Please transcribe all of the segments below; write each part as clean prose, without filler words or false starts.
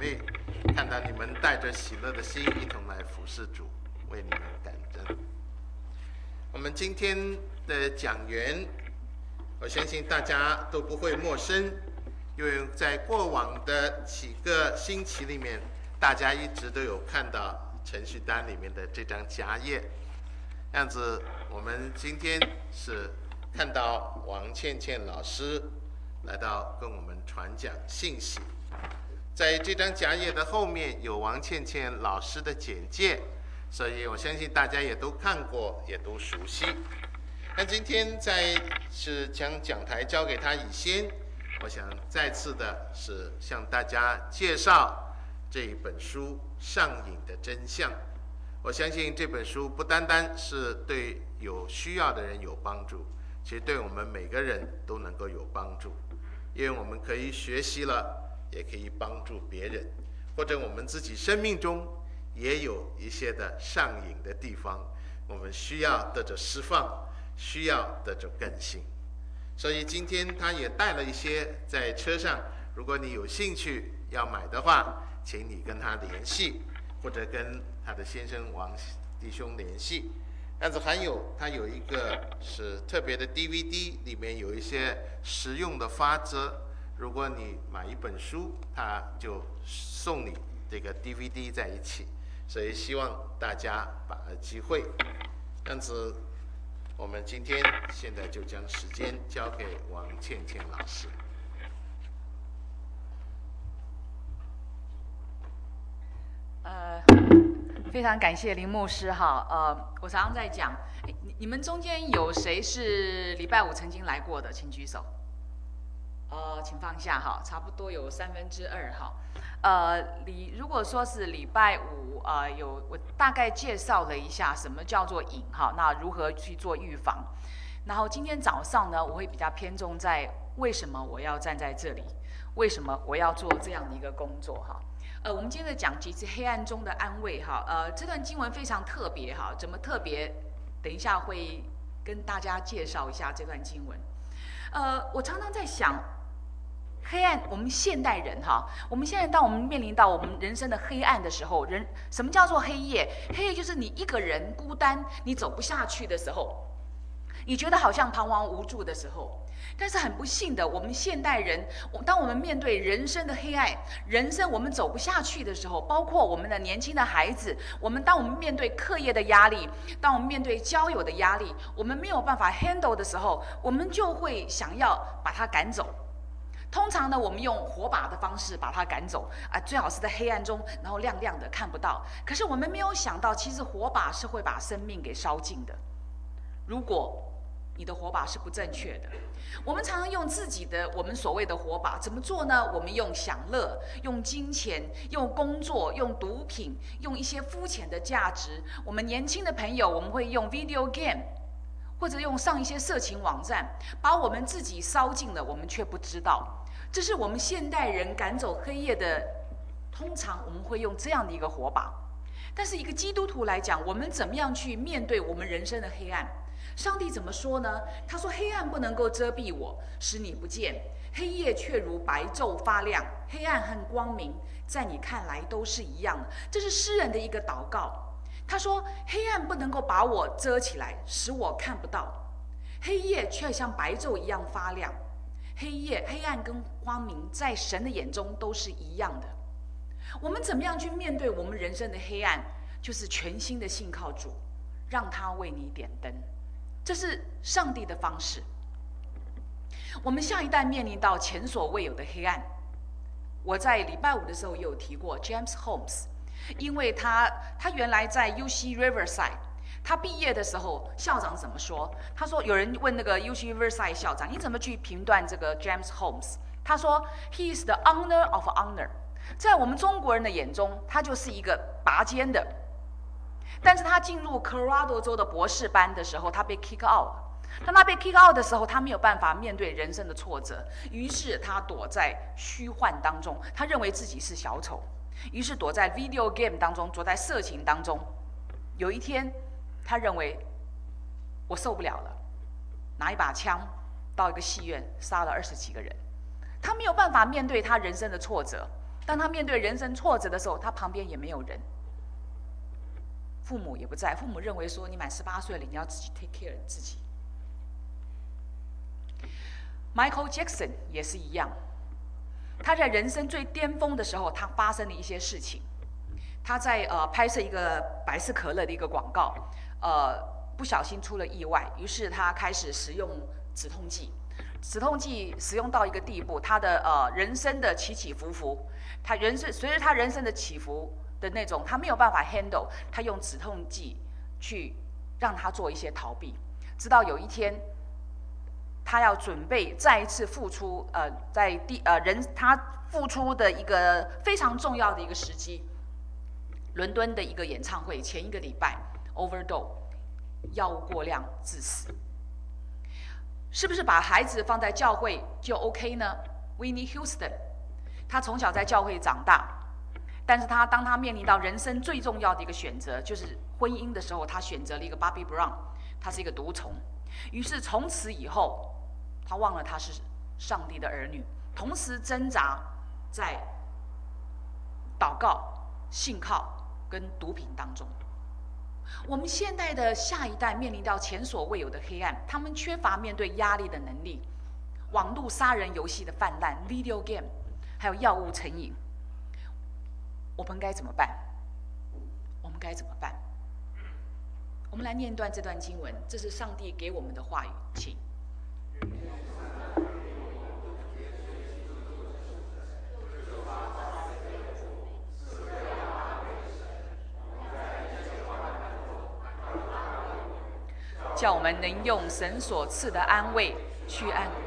妹，看到你们带着喜乐的心一同来服侍主，为你们感恩。我们今天的讲员，我相信大家都不会陌生，因为在过往的几个星期里面，大家一直都有看到程序单里面的这张夹页。这样子，我们今天是看到王倩倩老师来到跟我们传讲信息。在这张夹页的后面有王倩倩老师的简介，所以我相信大家也都看过，也都熟悉。那今天在是将讲台交给他以先，我想再次的是向大家介绍这一本书《上瘾的真相》。我相信这本书不单单是对有需要的人有帮助，其实对我们每个人都能够有帮助，因为我们可以学习了，也可以帮助别人，或者我们自己生命中也有一些的上瘾的地方，我们需要得着释放，需要得着更新。所以今天他也带了一些在车上，如果你有兴趣要买的话，请你跟他联系，或者跟他的先生王弟兄联系。但是还有他有一个是特别的 DVD， 里面有一些实用的法则，如果你买一本书，他就送你这个 DVD 在一起，所以希望大家把握机会。这样子，我们今天现在就将时间交给王倩倩老师。 非常感谢林牧师哈。我常常在讲，你们中间有谁是礼拜五曾经来过的？请举手。请放下哈，差不多有2/3哈。如果说是礼拜五，我大概介绍了一下什么叫做瘾哈，那如何去做预防。然后今天早上呢，我会比较偏重在为什么我要站在这里，为什么我要做这样的一个工作哈。我们今天的讲题是黑暗中的安慰哈。这段经文非常特别哈，怎么特别？等一下会跟大家介绍一下这段经文。我常常在想，黑暗，我们现代人哈，我们现在当我们面临到我们人生的黑暗的时候，什么叫做黑夜？黑夜就是你一个人孤单，你走不下去的时候，你觉得好像彷徨无助的时候。但是很不幸的，我们现代人，当我们面对人生的黑暗，人生我们走不下去的时候，包括我们的年轻的孩子，当我们面对课业的压力，当我们面对交友的压力，我们没有办法 handle 的时候，我们就会想要把它赶走。通常呢，我们用火把的方式把它赶走啊，最好是在黑暗中，然后亮亮的看不到。可是我们没有想到，其实火把是会把生命给烧尽的。如果你的火把是不正确的，我们常常用我们所谓的火把怎么做呢？我们用享乐，用金钱，用工作，用毒品，用一些肤浅的价值。我们年轻的朋友，我们会用 video game， 或者用上一些色情网站，把我们自己烧尽了，我们却不知道。这是我们现代人赶走黑夜的，通常我们会用这样的一个火把。但是一个基督徒来讲，我们怎么样去面对我们人生的黑暗？上帝怎么说呢？他说：黑暗不能够遮蔽我，使你不见；黑夜却如白昼发亮。黑暗和光明在你看来都是一样的。这是诗人的一个祷告。他说：黑暗不能够把我遮起来，使我看不到；黑夜却像白昼一样发亮。黑暗跟光明在神的眼中都是一样的。我们怎么样去面对我们人生的黑暗？就是全心的信靠主，让他为你点灯。这是上帝的方式。我们下一代面临到前所未有的黑暗。我在礼拜五的时候也有提过 James Holmes， 因为他原来在 UC Riverside， 他毕业的时候校长怎么说？他说有人问那个 UC Riverside 校长，你怎么去评断这个 James Holmes？ 他说 He is the honor of honor， 在我们中国人的眼中，他就是一个拔尖的。但是他进入 Colorado 州的博士班的时候，他被 kick out 了。当他被 kick out 的时候，他没有办法面对人生的挫折，于是他躲在虚幻当中，他认为自己是小丑，于是躲在 video game 当中，躲在色情当中。有一天，他认为我受不了了，拿一把枪到一个戏院杀了20几个人。他没有办法面对他人生的挫折， 当他面对人生挫折的时候，他旁边也没有人，父母也不在，父母认为说你满18岁了，你要自己 take care 自己。Michael Jackson 也是一样，他在人生最巅峰的时候，他发生了一些事情。他在拍摄一个百事可乐的一个广告，不小心出了意外，于是他开始使用止痛剂。止痛剂使用到一个地步，他的人生的起起伏伏，随着他人生的起伏的那种，他没有办法 handle， 他用止痛剂去让他做一些逃避，直到有一天，他要准备再一次付出，他付出的一个非常重要的一个时机，伦敦的一个演唱会前一个礼拜 overdose， 药物过量致死。是不是把孩子放在教会就 OK 呢 ？Whitney Houston， 他从小在教会长大，但是当他面临到人生最重要的一个选择，就是婚姻的时候，他选择了一个 Bobby Brown， 他是一个毒虫。于是从此以后，他忘了他是上帝的儿女，同时挣扎在祷告、信靠跟毒品当中。我们现代的下一代面临到前所未有的黑暗，他们缺乏面对压力的能力，网络杀人游戏的泛滥 ，video game， 还有药物成瘾，我们该怎么办？我们该怎么办？我们来念这段经文，这是上帝给我们的话语，请。叫我们能用神所赐的安慰去安慰。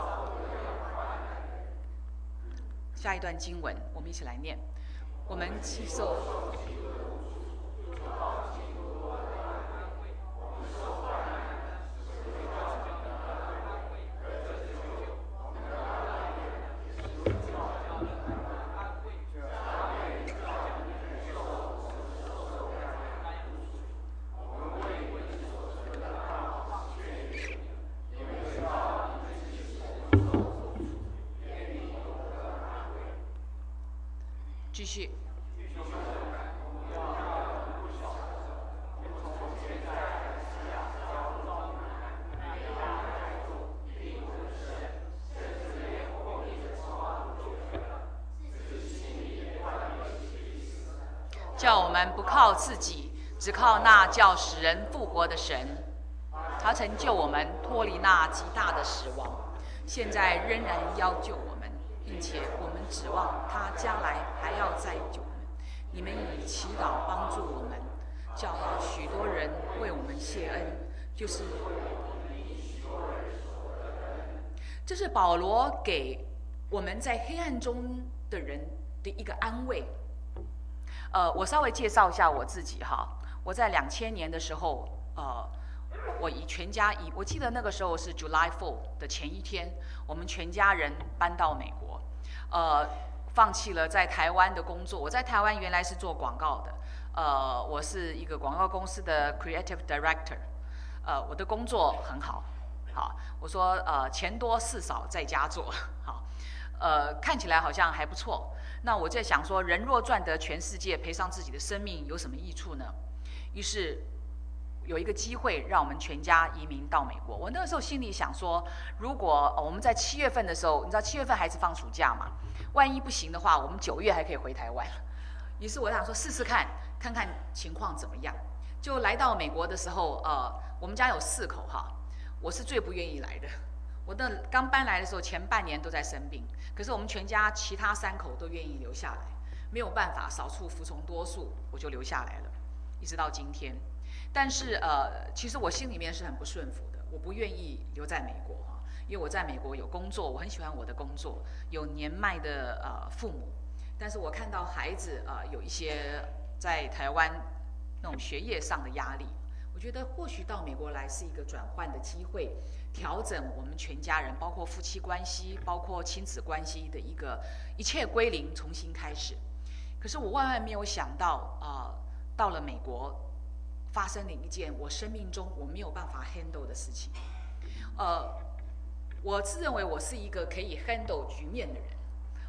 下一段经文，我们一起来念。我们接受。继续。叫我们不靠自己，只靠那叫使人复活的神。他曾救我们脱离那极大的死亡，现在仍然要救我们，并且我们指望他将来还要再救我们。你们以祈祷帮助我们，叫好许多人为我们谢恩，这是保罗给我们在黑暗中的人的一个安慰。我稍微介绍一下我自己哈。我在2000年的时候，我我记得那个时候是 July 4的前一天，我们全家人搬到美国，放弃了在台湾的工作。我在台湾原来是做广告的，我是一个广告公司的 Creative Director，我的工作很好，好，我说钱多事少在家做，好，看起来好像还不错。那我在想说，人若赚得全世界，赔上自己的生命有什么益处呢？于是有一个机会让我们全家移民到美国。我那个时候心里想说，如果我们在7月份的时候，你知道7月份孩子放暑假嘛，万一不行的话，我们9月还可以回台湾。于是我想说试试看看情况怎么样。就来到美国的时候，我们家有4口哈，我是最不愿意来的。我刚搬来的时候，前半年都在生病，可是我们全家其他3口都愿意留下来，没有办法，少数服从多数，我就留下来了，一直到今天。但是其实我心里面是很不顺服的，我不愿意留在美国哈，因为我在美国有工作，我很喜欢我的工作，有年迈的父母，但是我看到孩子有一些在台湾那种学业上的压力，我觉得或许到美国来是一个转换的机会，调整我们全家人，包括夫妻关系，包括亲子关系的一切归零，重新开始。可是我万万没有想到，到了美国，发生了一件我生命中我没有办法 handle 的事情。我自认为我是一个可以 handle 局面的人，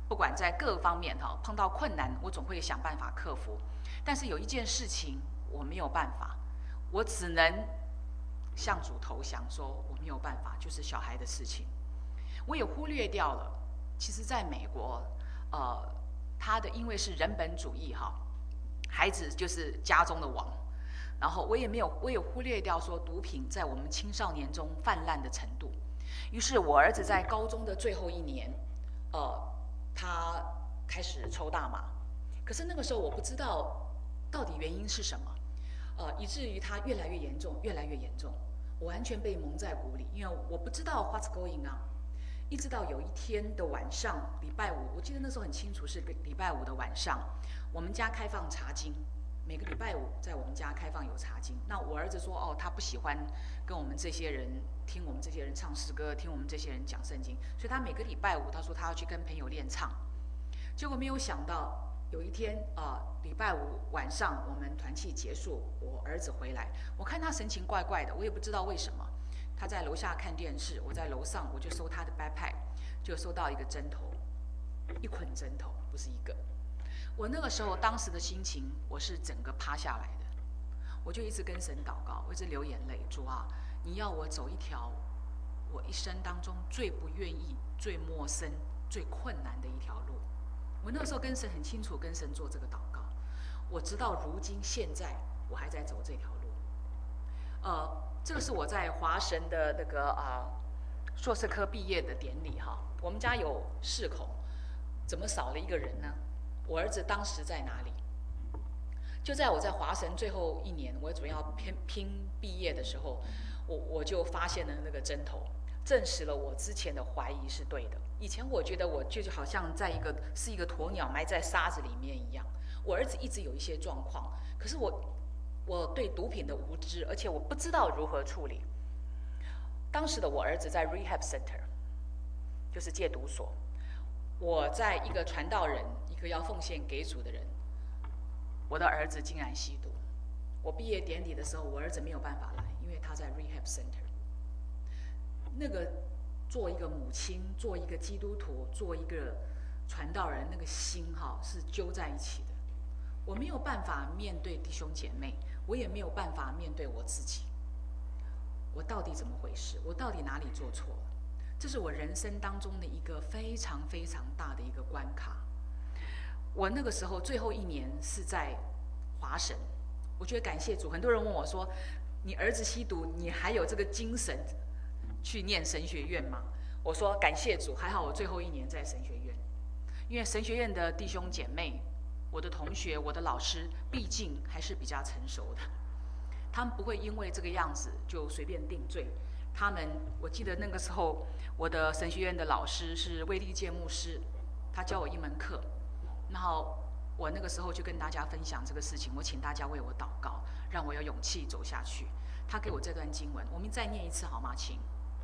不管在各方面哈，碰到困难，我总会想办法克服。但是有一件事情我没有办法，我只能向主投降，说我没有办法，就是小孩的事情。我也忽略掉了，其实在美国，他的因为是人本主义哈，孩子就是家中的王。然后我也忽略掉说毒品在我们青少年中泛滥的程度。于是我儿子在高中的最后一年，他开始抽大麻。可是那个时候我不知道到底原因是什么，以至于他越来越严重，越来越严重。我完全被蒙在鼓里，因为我不知道 what's going on。一直到有一天的晚上，礼拜五，我记得那时候很清楚，是礼拜五的晚上，我们家开放查经。每个礼拜五在我们家开放有查经。那我儿子说，他不喜欢跟我们这些人听我们这些人唱诗歌，听我们这些人讲圣经，所以他每个礼拜五他说他要去跟朋友练唱。结果没有想到有一天礼拜五晚上我们团契结束，我儿子回来，我看他神情怪怪的，我也不知道为什么。他在楼下看电视，我在楼上，我就收他的 backpack， 就收到一个针头，一捆针头，不是一个。我那个时候当时的心情，我是整个趴下来的，我就一直跟神祷告，我一直流眼泪，主啊，你要我走一条我一生当中最不愿意、最陌生、最困难的一条路。我那个时候跟神很清楚，跟神做这个祷告。我直到如今现在，我还在走这条路。这个是我在华神的那个硕士科毕业的典礼哈。我们家有4口，怎么少了一个人呢？我儿子当时在哪里？就在我在华神最后一年，我准备要拼毕业的时候，我就发现了那个针头，证实了我之前的怀疑是对的。以前我觉得我就好像是一个鸵鸟埋在沙子里面一样。我儿子一直有一些状况，可是我对毒品的无知，而且我不知道如何处理。当时的我儿子在 rehab center， 就是戒毒所。我在一个传道人，一个要奉献给主的人，我的儿子竟然吸毒。我毕业典礼的时候，我儿子没有办法来，因为他在 rehab center。那个做一个母亲，做一个基督徒，做一个传道人，那个心是揪在一起的。我没有办法面对弟兄姐妹，我也没有办法面对我自己。我到底怎么回事？我到底哪里做错了？这是我人生当中的一个非常非常大的一个关卡。我那个时候最后一年是在华神，我觉得感谢主。很多人问我说：“你儿子吸毒，你还有这个精神去念神学院吗？”我说感谢主，还好我最后一年在神学院，因为神学院的弟兄姐妹、我的同学、我的老师，毕竟还是比较成熟的，他们不会因为这个样子就随便定罪。我记得那个时候，我的神学院的老师是魏立介牧师，他教我一门课，然后我那个时候就跟大家分享这个事情，我请大家为我祷告，让我有勇气走下去。他给我这段经文，我们再念一次好吗？请。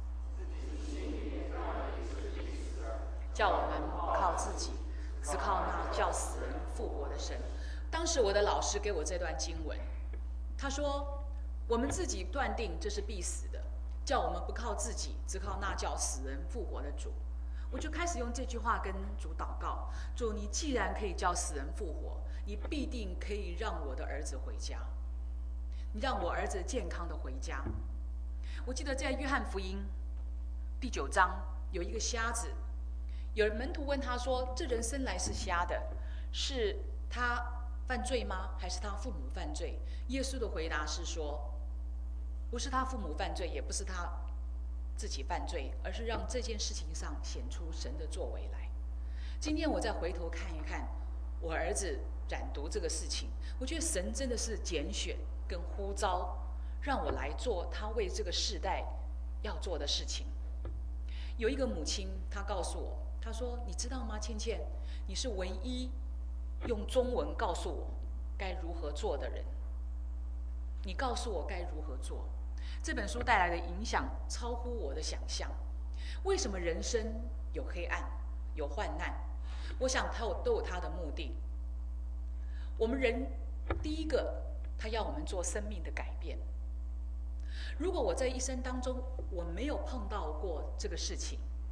叫我们不靠自己，只靠那叫死人复活的神。当时我的老师给我这段经文，他说：“我们自己断定这是必死的。”叫我们不靠自己，只靠那叫死人复活的主。我就开始用这句话跟主祷告：主，你既然可以叫死人复活，你必定可以让我的儿子回家，你让我儿子健康的回家。我记得在约翰福音第9章有一个瞎子，有人门徒问他说：“这人生来是瞎的，是他犯罪吗？还是他父母犯罪？”耶稣的回答是说：不是他父母犯罪，也不是他自己犯罪，而是让这件事情上显出神的作为来。今天我再回头看一看我儿子染毒这个事情，我觉得神真的是拣选跟呼召，让我来做他为这个世代要做的事情。有一个母亲，她告诉我，她说：“你知道吗，倩倩，你是唯一用中文告诉我该如何做的人。你告诉我该如何做。”这本书带来的影响超乎我的想象。为什么人生有黑暗、有患难？我想它都有它的目的。我们人第一个，他要我们做生命的改变。如果我在一生当中我没有碰到过这个事情，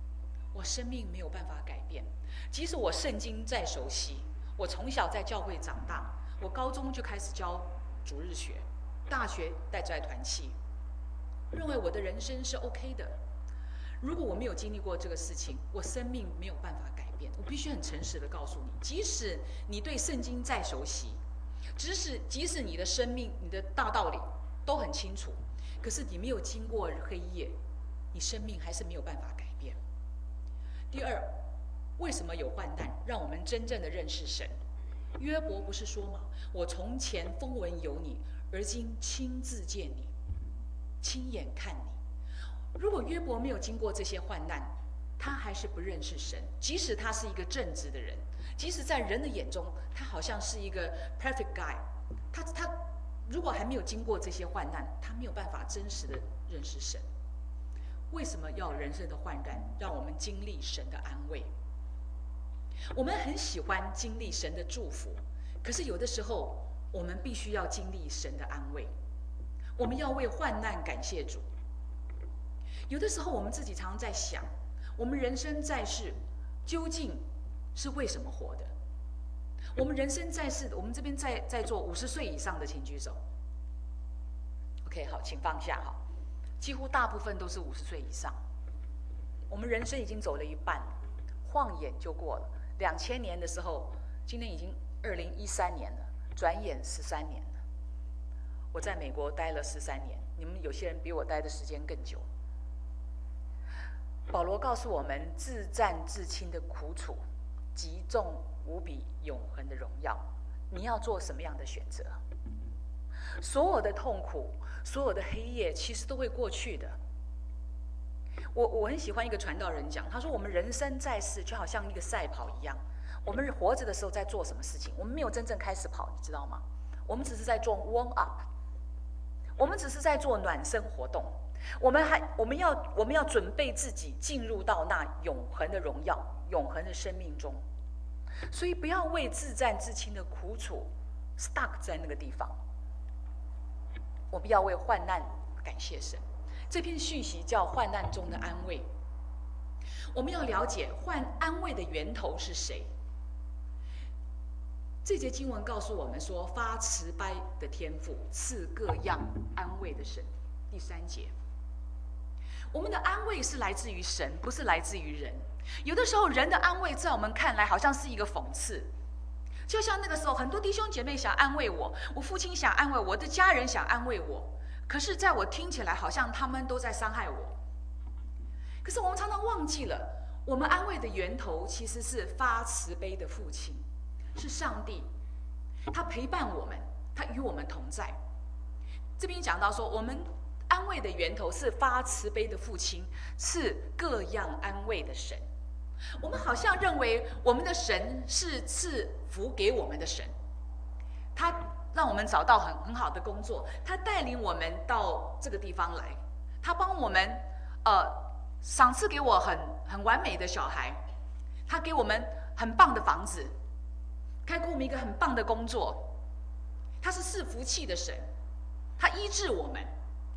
我生命没有办法改变。即使我圣经再熟悉，我从小在教会长大，我高中就开始教主日学，大学带在团契，认为我的人生是 OK 的。如果我没有经历过这个事情，我生命没有办法改变。我必须很诚实的告诉你，即使你对圣经再熟悉，即使你的生命、你的大道理都很清楚，可是你没有经过黑夜，你生命还是没有办法改变。第二，为什么有患难，让我们真正的认识神？约伯不是说吗？我从前风闻有你，而今亲自见你，亲眼看你。如果约伯没有经过这些患难，他还是不认识神。即使他是一个正直的人，即使在人的眼中，他好像是一个 perfect guy， 他如果还没有经过这些患难，他没有办法真实的认识神。为什么要人生的患难，让我们经历神的安慰？我们很喜欢经历神的祝福，可是有的时候我们必须要经历神的安慰。我们要为患难感谢主。有的时候我们自己常常在想，我们人生在世究竟是为什么活的？我们人生在世，我们这边在座50岁以上的请举手。OK， 好，请放下哈。几乎大部分都是50岁以上。我们人生已经走了一半，晃眼就过了。2000年的时候，今年已经2013年了，转眼13年了。我在美国待了13年，你们有些人比我待的时间更久。保罗告诉我们，自战自亲的苦楚，极重无比永恒的荣耀。你要做什么样的选择？所有的痛苦，所有的黑夜，其实都会过去的。我很喜欢一个传道人讲，他说我们人生在世就好像一个赛跑一样，我们活着的时候在做什么事情？我们没有真正开始跑，你知道吗？我们只是在做 warm up， 我们只是在做暖身活动。我们要准备自己进入到那永恒的荣耀、永恒的生命中。所以不要为自战自亲的苦楚 stuck 在那个地方。我们要为患难感谢神。这篇讯息叫患难中的安慰。我们要了解安慰的源头是谁。这节经文告诉我们说，发慈悲的天父，赐各样安慰的神。第3节，我们的安慰是来自于神，不是来自于人。有的时候人的安慰在我们看来好像是一个讽刺，就像那个时候很多弟兄姐妹想安慰我，我父亲想安慰我的家人想安慰我，可是在我听起来好像他们都在伤害我。可是我们常常忘记了，我们安慰的源头其实是发慈悲的父亲，是上帝，他陪伴我们，他与我们同在。这边讲到说，我们安慰的源头是发慈悲的父亲，赐各样安慰的神。我们好像认为我们的神是赐福给我们的神，他让我们找到很好的工作，他带领我们到这个地方来，他帮我们赏赐给我很完美的小孩，他给我们很棒的房子，他给我们一个很棒的工作，他是赐福气的神，他医治我们。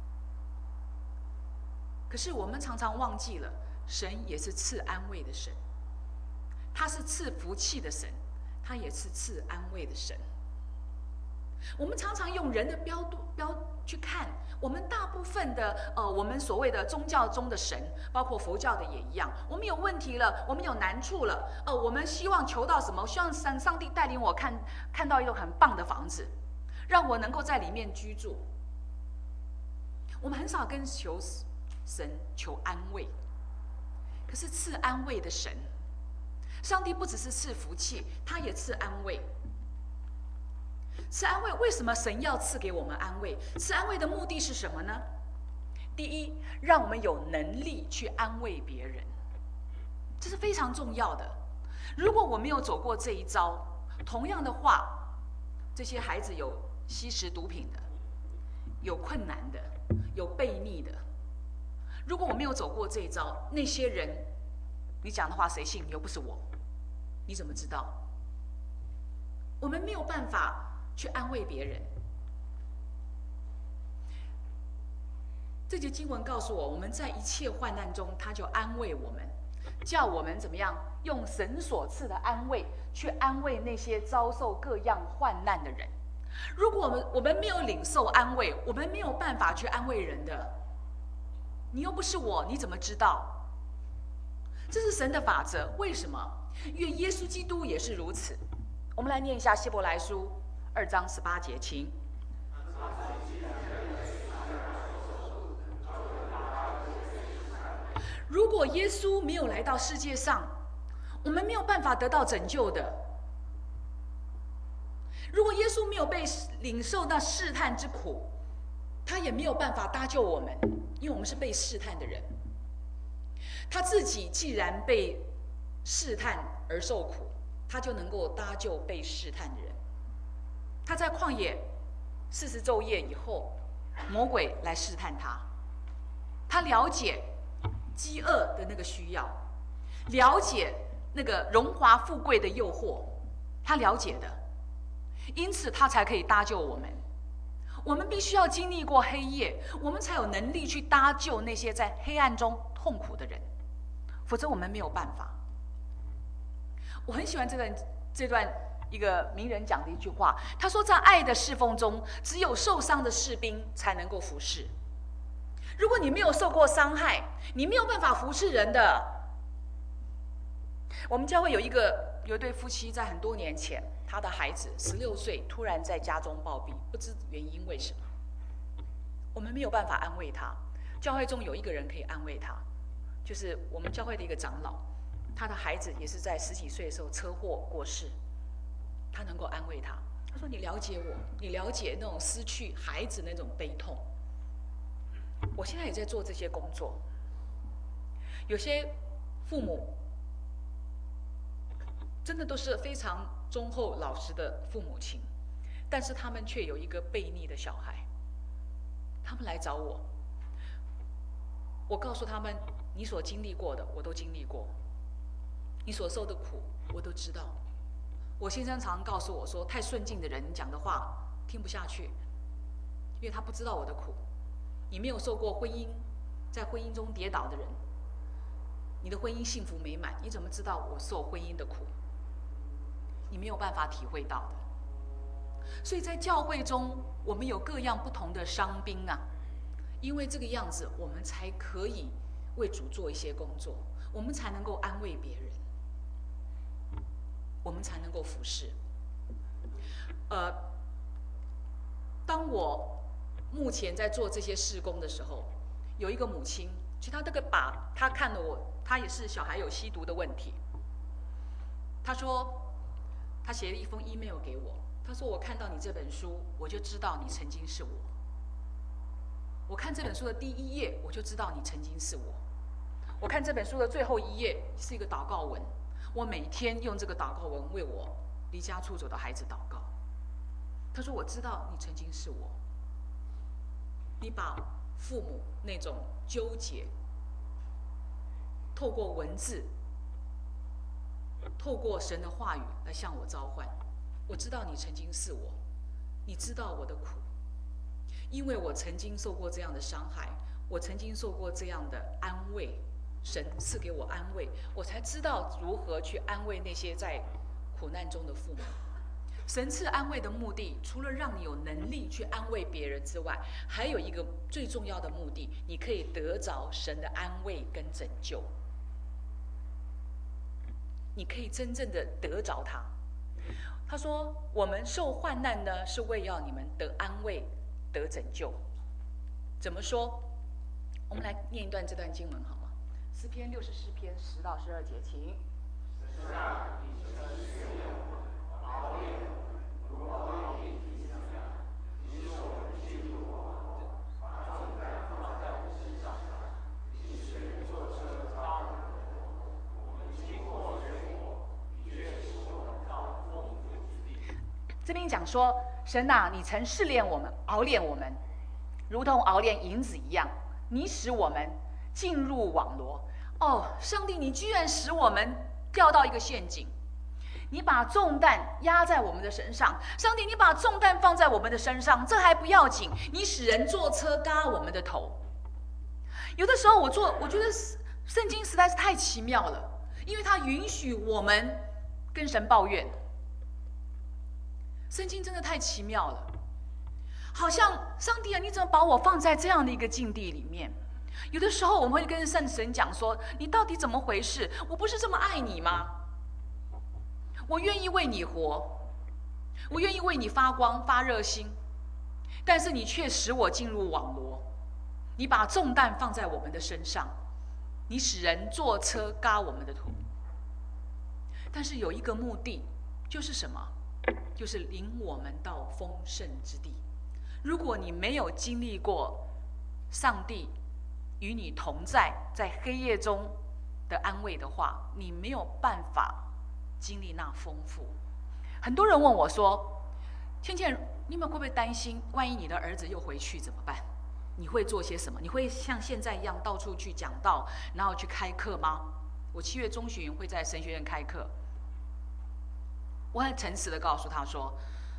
可是我们常常忘记了，神也是赐安慰的神，他是赐福气的神，他也是赐安慰的神。我们常常用人的标去看，我们大部分的我们所谓的宗教中的神，包括佛教的也一样，我们有问题了，我们有难处了，我们希望求到什么？希望上帝带领我看到一个很棒的房子，让我能够在里面居住。我们很少跟神求安慰，可是赐安慰的神，上帝不只是赐福气，他也赐安慰。赐安慰，为什么神要赐给我们安慰？赐安慰的目的是什么呢？第一，让我们有能力去安慰别人，这是非常重要的。如果我没有走过这一招，同样的话，这些孩子有吸食毒品的，有困难的，有悖逆的。如果我没有走过这一招，那些人，你讲的话谁信？又不是我，你怎么知道？我们没有办法去安慰别人。这节经文告诉我，我们在一切患难中，他就安慰我们。 叫我们怎么样用神所赐的安慰去安慰那些遭受各样患难的人。如果我们没有领受安慰，我们没有办法去安慰人的。你又不是我，你怎么知道？这是神的法则。为什么？因为耶稣基督也是如此。我们来念一下希伯来书2章18节，请。如果耶稣没有来到世界上，我们没有办法得到拯救的。如果耶稣没有被领受那试探之苦，他也没有办法搭救我们，因为我们是被试探的人。他自己既然被试探而受苦，他就能够搭救被试探的人。他在旷野40昼夜以后，魔鬼来试探他，他了解饥饿的那个需要，了解那个荣华富贵的诱惑，他了解的，因此他才可以搭救我们。我们必须要经历过黑夜，我们才有能力去搭救那些在黑暗中痛苦的人，否则我们没有办法。我很喜欢这段一个名人讲的一句话，他说，在爱的侍奉中，只有受伤的士兵才能够服侍。如果你没有受过伤害，你没有办法服侍人的。我们教会有一对夫妻，在很多年前，他的孩子16岁突然在家中暴毙，不知原因为什么。我们没有办法安慰他。教会中有一个人可以安慰他，就是我们教会的一个长老，他的孩子也是在10几岁的时候车祸过世，他能够安慰他。他说：“你了解我，你了解那种失去孩子那种悲痛。”我现在也在做这些工作。有些父母真的都是非常忠厚老实的父母亲，但是他们却有一个悖逆的小孩。他们来找我，我告诉他们，你所经历过的我都经历过，你所受的苦我都知道。我先生常告诉我说，太顺境的人讲的话听不下去，因为他不知道我的苦。你没有受过婚姻，在婚姻中跌倒的人，你的婚姻幸福美满，你怎么知道我受婚姻的苦？你没有办法体会到的。所以在教会中，我们有各样不同的伤兵啊，因为这个样子，我们才可以为主做一些工作，我们才能够安慰别人，我们才能够服侍。当我目前在做这些事工的时候，有一个母亲，其实她看了我，她也是小孩有吸毒的问题。她说，她写了一封 email 给我，她说，我看到你这本书，我就知道你曾经是我。我看这本书的第1页，我就知道你曾经是我。我看这本书的最后1页是一个祷告文，我每天用这个祷告文为我离家出走的孩子祷告。她说，我知道你曾经是我。你把父母那种纠结，透过文字，透过神的话语来向我召唤。我知道你曾经是我，你知道我的苦，因为我曾经受过这样的伤害，我曾经受过这样的安慰，神赐给我安慰，我才知道如何去安慰那些在苦难中的父母。神赐安慰的目的，除了让你有能力去安慰别人之外，还有一个最重要的目的，你可以得着神的安慰跟拯救。你可以真正的得着他。他说，我们受患难呢，是为要你们得安慰，得拯救。怎么说？我们来念一段这段经文好吗？诗篇64篇10到12节，请。这边讲说，神啊，你曾试炼我们，熬炼我们，如同熬炼银子一样，你使我们进入网罗。哦，上帝，你居然使我们掉到一个陷阱，你把重担压在我们的身上。上帝，你把重担放在我们的身上，这还不要紧，你使人坐车嘎我们的头。有的时候我觉得圣经实在是太奇妙了，因为它允许我们跟神抱怨。圣经真的太奇妙了，好像上帝啊，你怎么把我放在这样的一个境地里面？有的时候我们会跟圣神讲说：“你到底怎么回事？我不是这么爱你吗？我愿意为你活，我愿意为你发光发热心，但是你却使我进入网罗，你把重担放在我们的身上，你使人坐车嘎我们的头。但是有一个目的，就是什么？就是领我们到丰盛之地。如果你没有经历过上帝与你同在，在黑夜中的安慰的话，你没有办法经历那丰富。很多人问我说：“倩倩，你们会不会担心，万一你的儿子又回去怎么办？你会做些什么？你会像现在一样到处去讲道，然后去开课吗？”我7月中旬会在神学院开课。我很诚实的告诉他说：“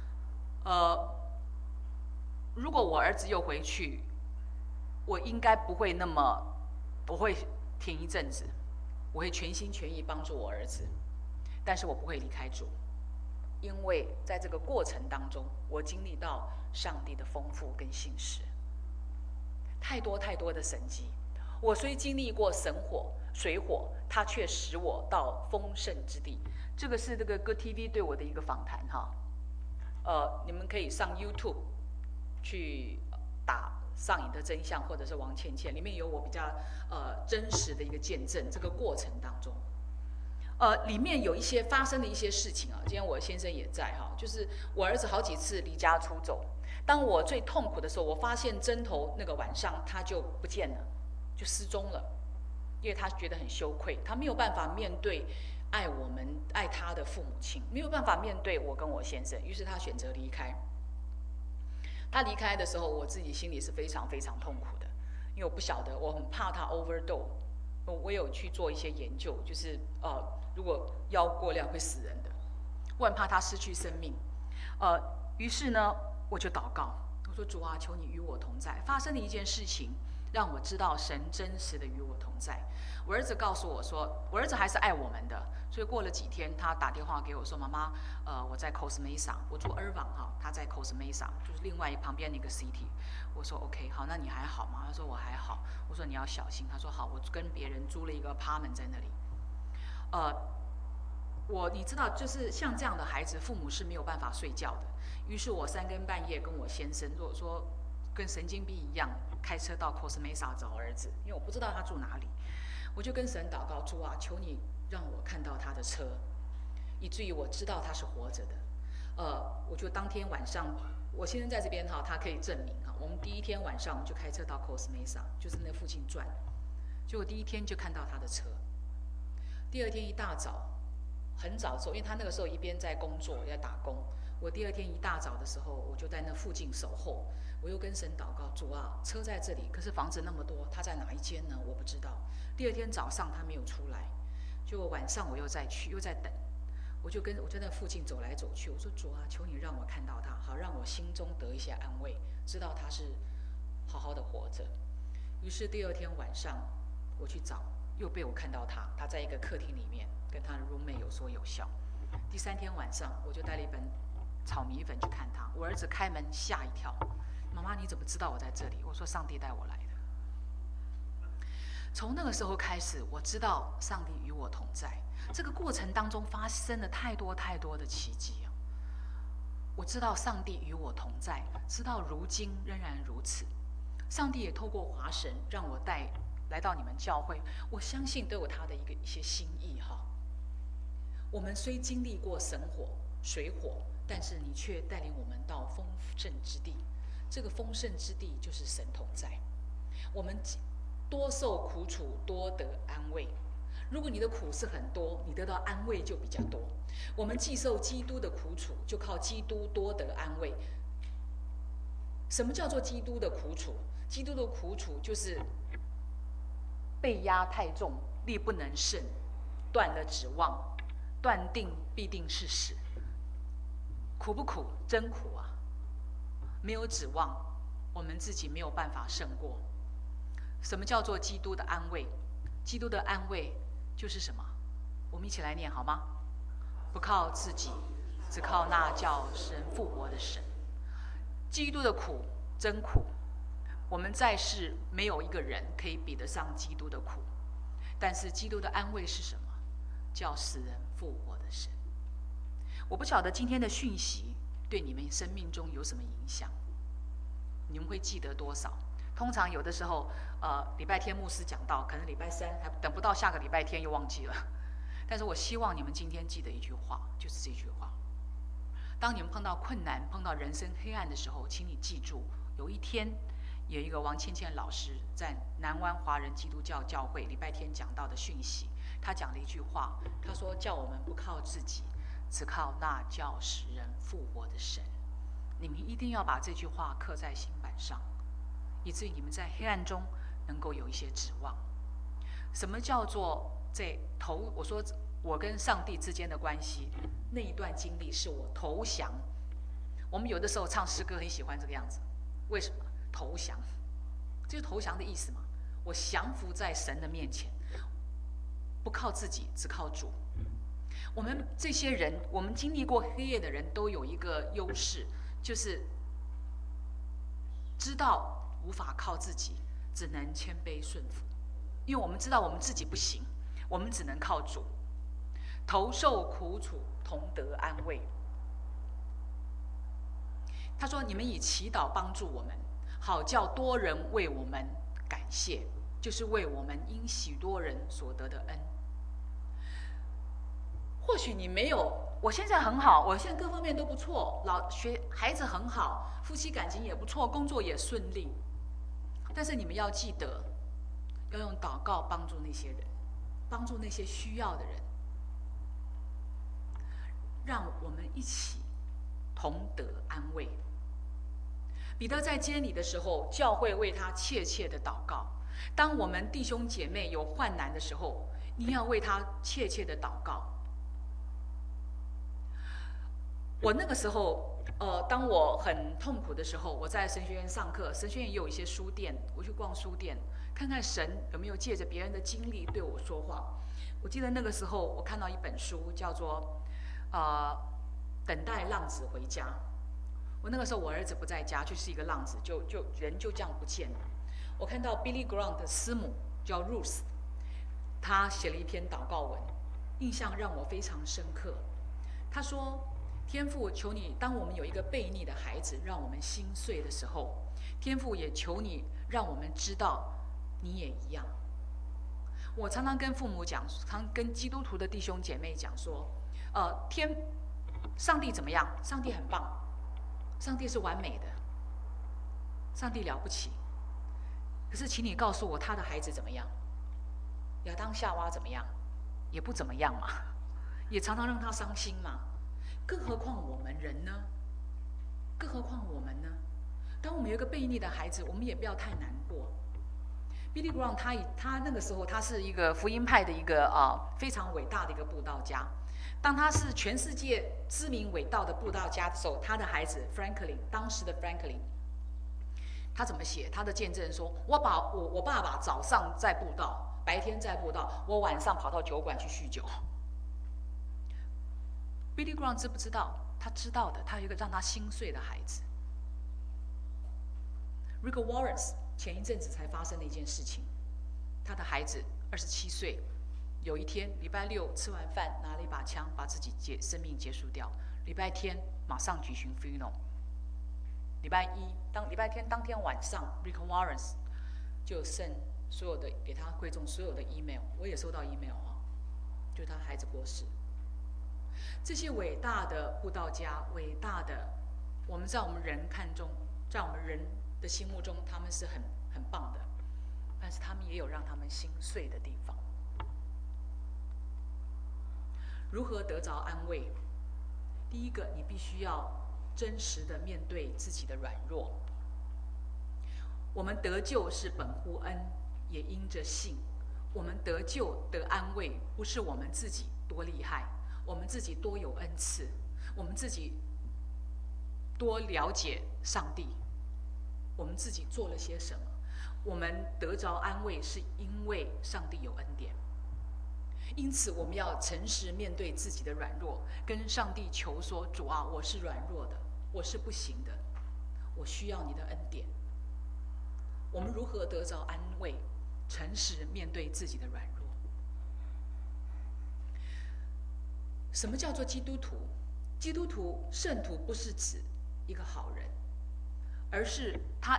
如果我儿子又回去，我应该不会那么，我会停一阵子，我会全心全意帮助我儿子，但是我不会离开主，因为在这个过程当中，我经历到上帝的丰富跟信实，太多太多的神迹。我虽经历过神火、水火，它却使我到丰盛之地。”这个是这个 Good TV 对我的一个访谈哈，你们可以上 YouTube 去打上瘾的真相，或者是王倩倩，里面有我比较真实的一个见证。这个过程当中，里面有一些发生的一些事情啊。今天我先生也在哈，就是我儿子好几次离家出走。当我最痛苦的时候，我发现针头那个晚上他就不见了，就失踪了，因为他觉得很羞愧，他没有办法面对爱他的父母亲，没有办法面对我跟我先生，于是他选择离开。他离开的时候，我自己心里是非常非常痛苦的，因为我不晓得，我很怕他 overdose。我有去做一些研究，就是如果药过量会死人的，我很怕他失去生命。于是呢，我就祷告，我说：“主啊，求你与我同在。”发生了一件事情，让我知道神真实的与我同在。我儿子告诉我说，我儿子还是爱我们的，所以过了几天，他打电话给我说：“妈妈，我在 Costa Mesa， 我住Irvine哈，他在 Costa Mesa， 就是另外旁边的一个 city。”我说 ：“OK， 好，那你还好吗？”他说：“我还好。”我说：“你要小心。”他说：“好，我跟别人租了一个 apartment 在那里。”你知道，就是像这样的孩子，父母是没有办法睡觉的。于是我3更半夜跟我先生，如果说跟神经病一样，开车到 Costa Mesa 找儿子，因为我不知道他住哪里。我就跟神祷告：“主啊，求你让我看到他的车，以至于我知道他是活着的。”我就当天晚上，我先生在这边哈，他可以证明哈。我们第一天晚上我们就开车到 Costa Mesa， 就是那附近转。结果第一天就看到他的车。第二天一大早，很早的时候，因为他那个时候一边在工作，也在打工。我第二天一大早的时候，我就在那附近守候。我又跟神祷告：“主啊，车在这里，可是房子那么多，他在哪一间呢？我不知道。”第二天早上他没有出来，结果晚上我又再去，又在等。我就在那附近走来走去，我说：“主啊，求你让我看到他，好让我心中得一些安慰，知道他是好好的活着。”于是第二天晚上我去找，又被我看到他在一个客厅里面跟他的 roommate 有说有笑。第3天晚上我就带了一本炒米粉去看他，我儿子开门吓一跳：“妈妈，你怎么知道我在这里？”我说：“上帝带我来的。”从那个时候开始，我知道上帝与我同在。这个过程当中发生了太多太多的奇迹。我知道上帝与我同在，直到如今仍然如此。上帝也透过华神让我来到你们教会，我相信都有他的一些心意哈。我们虽经历过神火、水火，但是你却带领我们到丰盛之地。这个丰盛之地就是神同在。我们多受苦楚，多得安慰。如果你的苦是很多，你得到安慰就比较多。我们既受基督的苦楚，就靠基督多得安慰。什么叫做基督的苦楚？基督的苦楚就是被压太重，力不能胜，断了指望，断定必定是死。苦不苦？真苦啊！没有指望，我们自己没有办法胜过。什么叫做基督的安慰？ 基督的安慰就是什么？我们一起来念好吗？不靠自己，只靠那叫使人复活的神。基督的苦真苦，我们在世没有一个人可以比得上基督的苦。但是基督的安慰是什么？叫使人复活的神。我不晓得今天的讯息对你们生命中有什么影响，你们会记得多少？通常有的时候，礼拜天牧师讲到，可能礼拜三还等不到下个礼拜天又忘记了。但是我希望你们今天记得一句话，就是这句话：当你们碰到困难、碰到人生黑暗的时候，请你记住，有一天有一个王倩倩老师在南湾华人基督教教会礼拜天讲到的讯息，他讲了一句话，他说：叫我们不靠自己，只靠那叫使人复活的神。你们一定要把这句话刻在心板上，以至于你们在黑暗中能够有一些指望。什么叫做我说我跟上帝之间的关系，那一段经历是我投降。我们有的时候唱诗歌很喜欢这个样子，为什么？投降，这是投降的意思嘛？我降服在神的面前，不靠自己，只靠主。我们这些人，我们经历过黑夜的人都有一个优势，就是知道无法靠自己，只能谦卑顺服，因为我们知道我们自己不行，我们只能靠主。头受苦楚，同得安慰。他说：你们以祈祷帮助我们，好叫多人为我们感谢，就是为我们因许多人所得的恩。或许你没有，我现在很好，我现在各方面都不错，孩子很好，夫妻感情也不错，工作也顺利。但是你们要记得，要用祷告帮助那些人，帮助那些需要的人，让我们一起同得安慰。彼得在监里的时候，教会为他切切的祷告。当我们弟兄姐妹有患难的时候，你要为他切切的祷告。我那个时候，当我很痛苦的时候，我在神学院上课，神学院也有一些书店，我去逛书店，看看神有没有借着别人的经历对我说话。我记得那个时候，我看到一本书，叫做等待浪子回家。我那个时候我儿子不在家，就是一个浪子，人就这样不见了。我看到 Billy Graham 的师母叫 Ruth， 他写了一篇祷告文，印象让我非常深刻。他说：天父，求你，当我们有一个悖逆的孩子让我们心碎的时候，天父也求你让我们知道你也一样。我常常跟父母讲，常跟基督徒的弟兄姐妹讲说，上帝怎么样？上帝很棒，上帝是完美的，上帝了不起。可是请你告诉我他的孩子怎么样？亚当夏娃怎么样？也不怎么样嘛，也常常让他伤心嘛。更何况我们人呢？更何况我们呢？当我们有一个悖逆的孩子，我们也不要太难过。Billy Graham 他那个时候他是一个福音派的一个非常伟大的一个布道家。当他是全世界知名伟大的布道家的时候，他的孩子 Franklin， 当时的 Franklin， 他怎么写？他的见证说：我爸爸早上在布道，白天在布道，我晚上跑到酒馆去酗酒。Billy Graham 知不知道？他知道的，他有一个让他心碎的孩子。Rick Warren 前一阵子才发生的一件事情，他的孩子27岁，有一天礼拜六吃完饭拿了一把枪把自己生命结束掉，礼拜天马上举行 funeral。礼拜天当天晚上 Rick Warren 就send所有的给他会众所有的 email， 我也收到 email 就他孩子过世。这些伟大的布道家，伟大的，我们在我们人看中，在我们人的心目中，他们是很棒的，但是他们也有让他们心碎的地方。如何得着安慰？第一个，你必须要真实的面对自己的软弱。我们得救是本乎恩，也因着信。我们得救得安慰，不是我们自己多厉害，我们自己多有恩赐，我们自己多了解上帝，我们自己做了些什么。 我们得着安慰，是因为上帝有恩典。因此，我们要诚实面对自己的软弱，跟上帝求说：主啊，我是软弱的，我是不行的，我需要你的恩典。我们如何得着安慰？诚实面对自己的软弱。什么叫做基督徒？基督徒、圣徒不是指一个好人，而是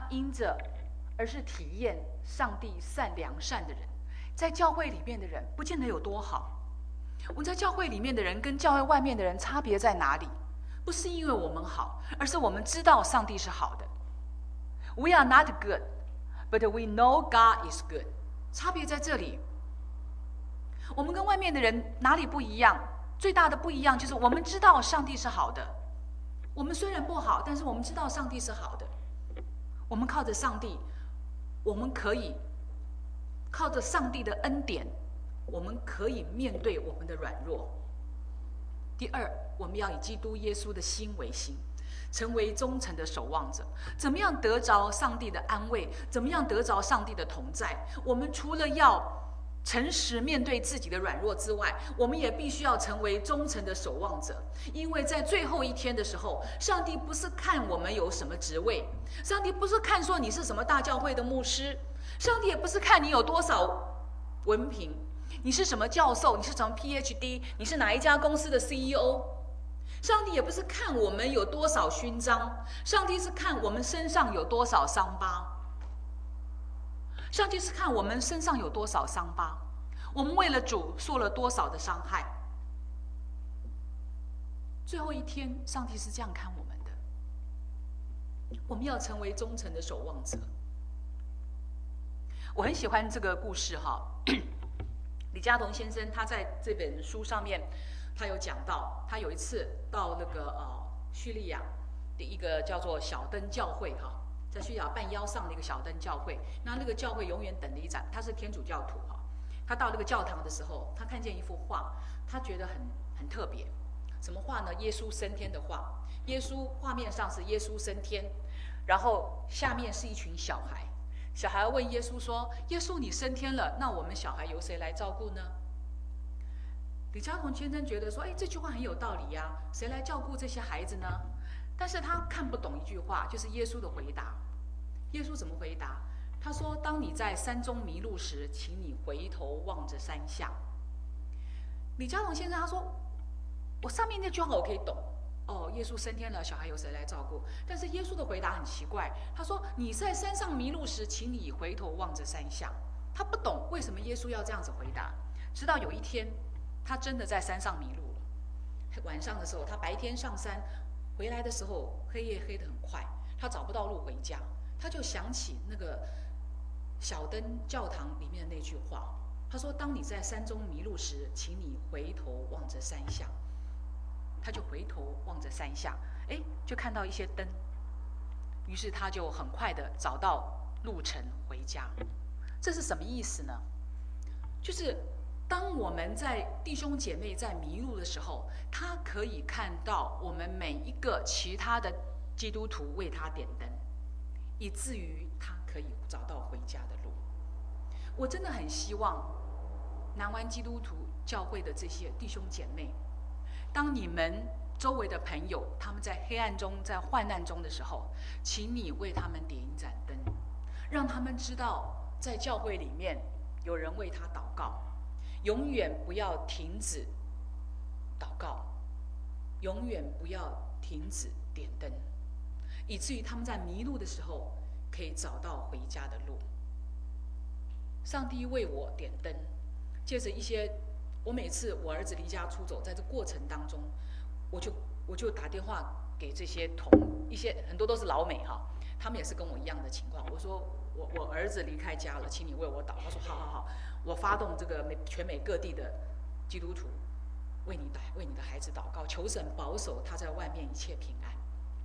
体验上帝良善的人。在教会里面的人不见得有多好，我们在教会里面的人跟教会外面的人差别在哪里？不是因为我们好，而是我们知道上帝是好的。We are not good, but we know God is good。差别在这里。我们跟外面的人哪里不一样？最大的不一样就是我们知道上帝是好的。我们虽然不好，但是我们知道上帝是好的。我们靠着上帝，我们可以靠着上帝的恩典，我们可以面对我们的软弱。第二，我们要以基督耶稣的心为心，成为忠诚的守望者。怎么样得着上帝的安慰？怎么样得着上帝的同在？我们除了要诚实面对自己的软弱之外，我们也必须要成为忠诚的守望者。因为在最后一天的时候，上帝不是看我们有什么职位，上帝不是看说你是什么大教会的牧师，上帝也不是看你有多少文凭，你是什么教授，你是什么 PhD， 你是哪一家公司的 CEO。上帝也不是看我们有多少勋章，上帝是看我们身上有多少伤疤。上帝是看我们身上有多少伤疤，我们为了主受了多少的伤害。最后一天，上帝是这样看我们的。我们要成为忠诚的守望者。我很喜欢这个故事哈，李嘉彤先生他在这本书上面，他有讲到，他有一次到那个叙利亚的一个叫做小灯教会哈。在叙利亚半腰上的一个小灯教会，那个教会永远等着一盏，他是天主教徒哈。他到那个教堂的时候，他看见一幅画，他觉得很特别。什么画呢？耶稣升天的画。耶稣画面上是耶稣升天，然后下面是一群小孩。小孩问耶稣说：“耶稣，你升天了，那我们小孩由谁来照顾呢？”李嘉彤先生觉得说：“哎，这句话很有道理呀，谁来照顾这些孩子呢？”但是他看不懂一句话，就是耶稣的回答。耶稣怎么回答？他说：“当你在山中迷路时，请你回头望着山下。”李嘉彤先生他说：“我上面那句话我可以懂，哦，耶稣升天了，小孩由谁来照顾？”但是耶稣的回答很奇怪，他说：“你在山上迷路时，请你回头望着山下。”他不懂为什么耶稣要这样子回答。直到有一天，他真的在山上迷路了。晚上的时候，他白天上山，回来的时候黑夜黑得很快，他找不到路回家。他就想起那个小灯教堂里面的那句话，他说：“当你在山中迷路时，请你回头望着山下。”他就回头望着山下，就看到一些灯，于是他就很快的找到路程回家。这是什么意思呢？就是当我们在弟兄姐妹在迷路的时候，他可以看到我们每一个其他的基督徒为他点灯，以至于他可以找到回家的路。我真的很希望南湾基督徒教会的这些弟兄姐妹，当你们周围的朋友他们在黑暗中在患难中的时候，请你为他们点一盏灯，让他们知道在教会里面有人为他祷告。永远不要停止祷告，永远不要停止点灯，以至于他们在迷路的时候可以找到回家的路。上帝为我点灯，借着我每次我儿子离家出走，在这过程当中，我就打电话给这些很多都是老美哈，他们也是跟我一样的情况。我说我儿子离开家了，请你为我祷。他说好，我发动这个全美各地的基督徒为你的孩子祷告，求神保守他在外面一切平安。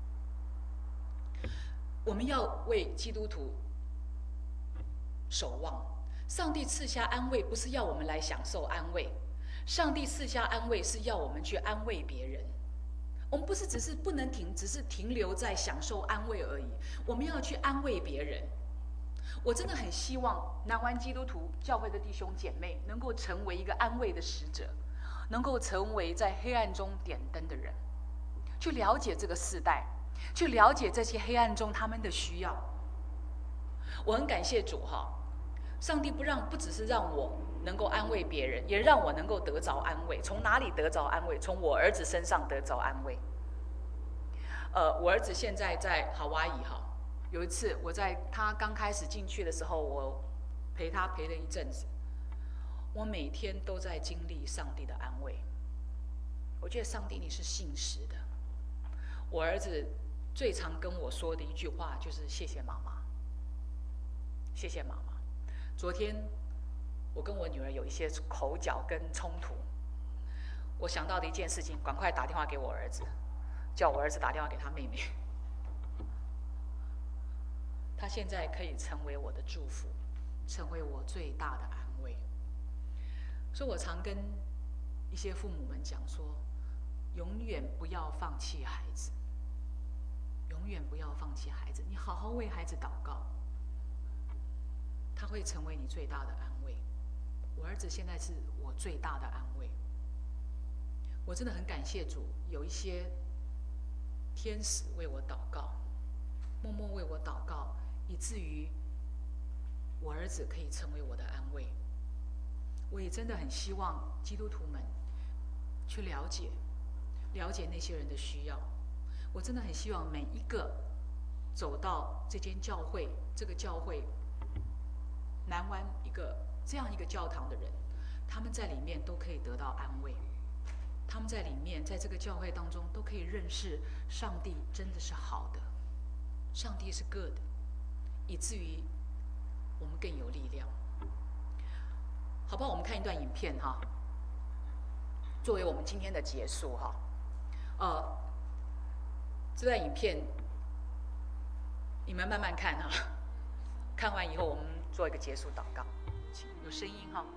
我们要为基督徒守望。上帝赐下安慰，不是要我们来享受安慰，上帝赐下安慰是要我们去安慰别人。我们不是只是只是停留在享受安慰而已，我们要去安慰别人。 我真的很希望南湾基督徒教会的弟兄姐妹能够成为一个安慰的使者，能够成为在黑暗中点灯的人，去了解这个世代，去了解这些黑暗中他们的需要。我很感谢主哈，上帝不只是让我能够安慰别人，也让我能够得着安慰。从哪里得着安慰？从我儿子身上得着安慰。我儿子现在在夏威夷哈。有一次，我在他刚开始进去的时候，我陪他陪了一阵子。我每天都在经历上帝的安慰。我觉得上帝你是信实的。我儿子最常跟我说的一句话就是谢谢妈妈，谢谢妈妈。昨天我跟我女儿有一些口角跟冲突，我想到的一件事情，赶快打电话给我儿子，叫我儿子打电话给他妹妹。他现在可以成为我的祝福，成为我最大的安慰。所以我常跟一些父母们讲说，永远不要放弃孩子，永远不要放弃孩子。你好好为孩子祷告，他会成为你最大的安慰。我儿子现在是我最大的安慰。我真的很感谢主，有一些天使为我祷告，默默为我祷告，以至于我儿子可以成为我的安慰。我也真的很希望基督徒们去了解那些人的需要。我真的很希望每一个走到这间教会，这个教会南湾这样一个教堂的人，他们在里面都可以得到安慰。他们在里面，在这个教会当中，都可以认识上帝真的是好的，上帝是 good， 以至于我们更有力量。好不好？我们看一段影片哈，作为我们今天的结束哈。这段影片你们慢慢看哈，看完以后我们做一个结束祷告，请有声音哈。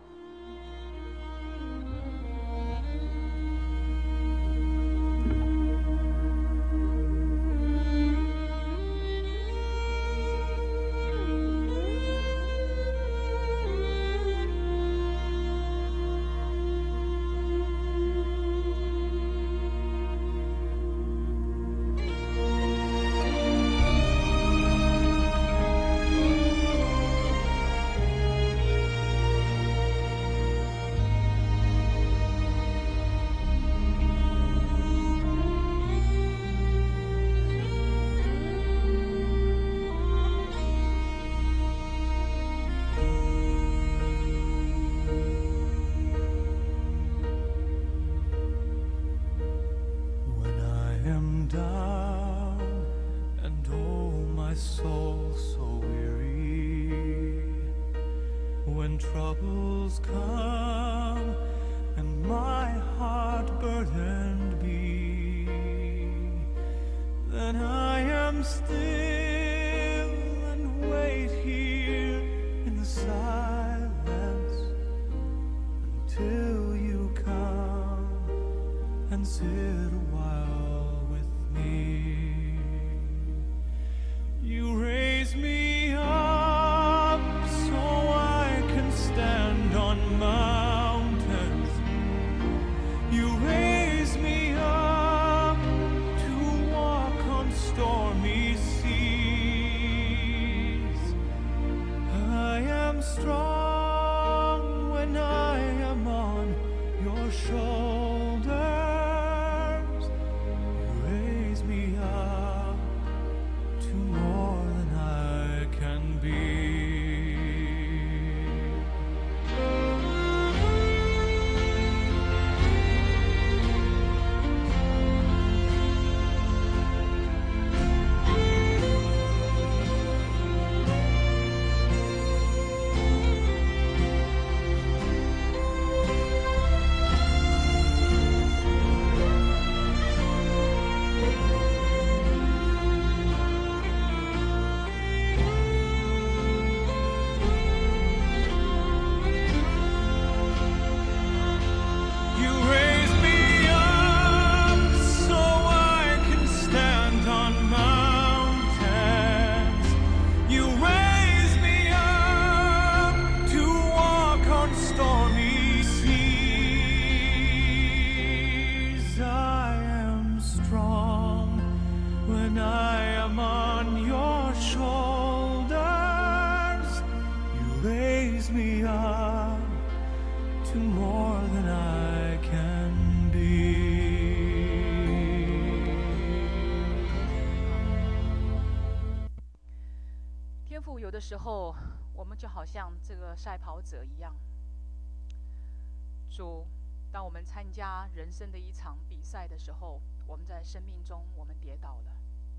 Troubles come and my heart burdened be, then I am still and wait here in the silence until you come and sit a while with me. You raise me up so I can stand on mountains. You raise me up to walk on stormy seas. when I am on your shoulders. You raise me up to more than I can be. 天父，有的时候我们就好像这个赛跑者一样，主，当我们参加人生的一场比赛的时候，我们在生命中我们跌倒了，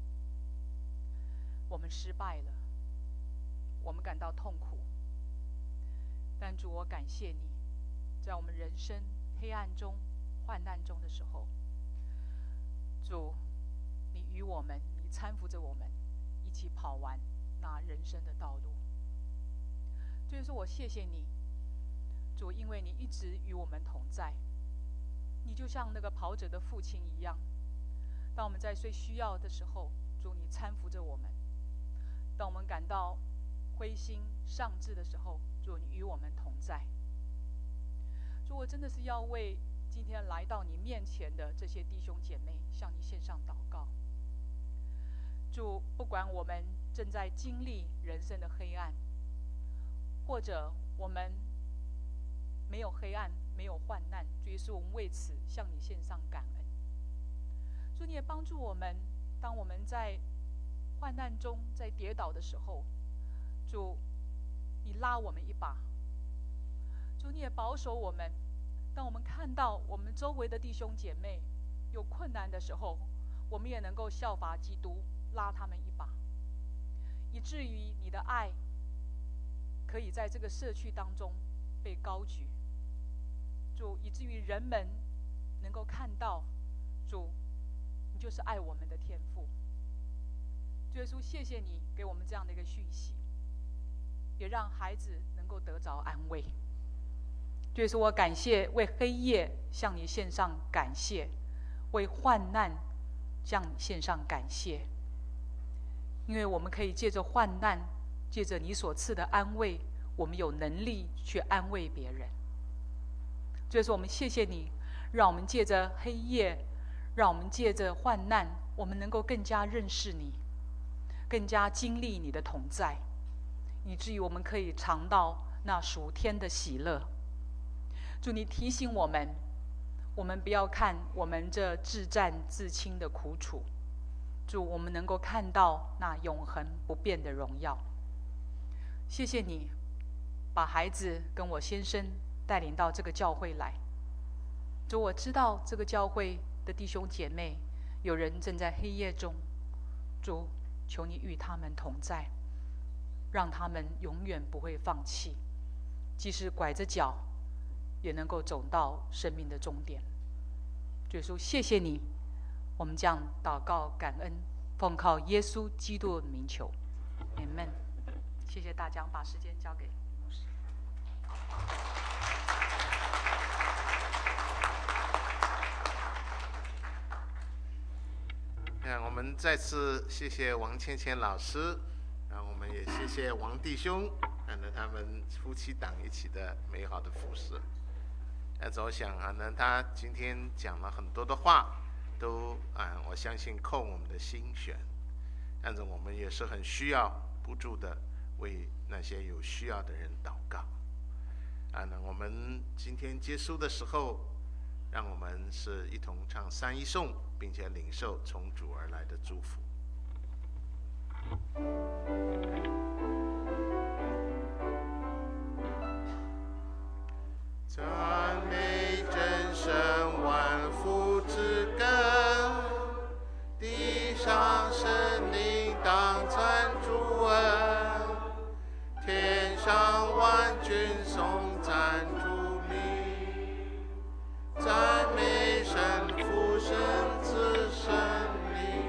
我们失败了，我们感到痛苦。但主，我感谢你，在我们人生黑暗中、患难中的时候，主，你与我们，你搀扶着我们，一起跑完那人生的道路。所以说我谢谢你，主，因为你一直与我们同在。你就像那个跑者的父亲一样，当我们在最需要的时候，主，你搀扶着我们；当我们感到灰心丧志的时候，主，你与我们同在。主，我真的是要为今天来到你面前的这些弟兄姐妹向你献上祷告。主，不管我们正在经历人生的黑暗，或者我们没有黑暗，没有患难，主耶稣，我们为此向你献上感恩。主，你也帮助我们，当我们在患难中，在跌倒的时候，主，你拉我们一把。主，你也保守我们，当我们看到我们周围的弟兄姐妹有困难的时候，我们也能够效法基督，拉他们一把，以至于你的爱可以在这个社区当中被高举。主，以至于人们能够看到，主，你就是爱我们的天父。主耶稣，谢谢你给我们这样的一个讯息，也让孩子能够得着安慰。主耶稣，我感谢，为黑夜向你献上感谢，为患难向你献上感谢，因为我们可以借着患难，借着你所赐的安慰，我们有能力去安慰别人。所以说，我们谢谢你，让我们借着黑夜，让我们借着患难，我们能够更加认识你，更加经历你的同在，以至于我们可以尝到那属天的喜乐。主，你提醒我们，我们不要看我们这自战自清的苦楚，主，我们能够看到那永恒不变的荣耀。谢谢你，把孩子跟我先生带领到这个教会来。主，我知道这个教会的弟兄姐妹，有人正在黑夜中，主，求你与他们同在，让他们永远不会放弃，即使拐着脚，也能够走到生命的终点。主耶稣，谢谢你，我们这样祷告感恩，奉靠耶稣基督的名求，阿们。谢谢大家，把时间交给牧师。 我们再次谢谢王倩倩老师，我们也谢谢王弟兄，看着他们夫妻档一起的美好的服侍。我想他今天讲了很多的话，都我相信扣我们的心弦。但是我们也是很需要不住的为那些有需要的人祷告。我们今天结束的时候，让我们是一同唱三一颂，并且领受从主而来的祝福。赞美真神万福之根，地上神灵当参主恩，天上万军颂赞主名，赞美神父神子神灵。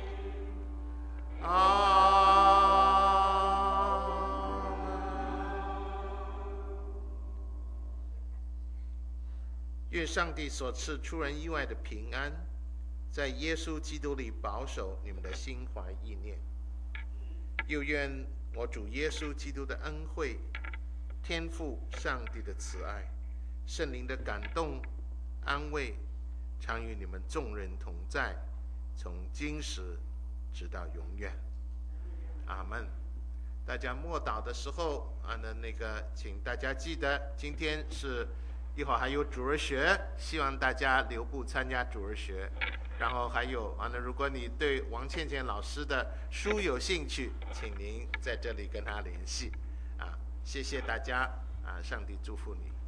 愿上帝所赐出人意外的平安，在耶稣基督里保守你们的心怀意念。又愿我主耶稣基督的恩惠、天父上帝的慈爱、圣灵的感动、安慰，常与你们众人同在，从今时直到永远。阿门。大家默祷的时候请大家记得，今天是一会儿还有主日学，希望大家留步参加主日学。然后还有如果你对王倩倩老师的书有兴趣，请您在这里跟她联系。谢谢大家，上帝祝福你。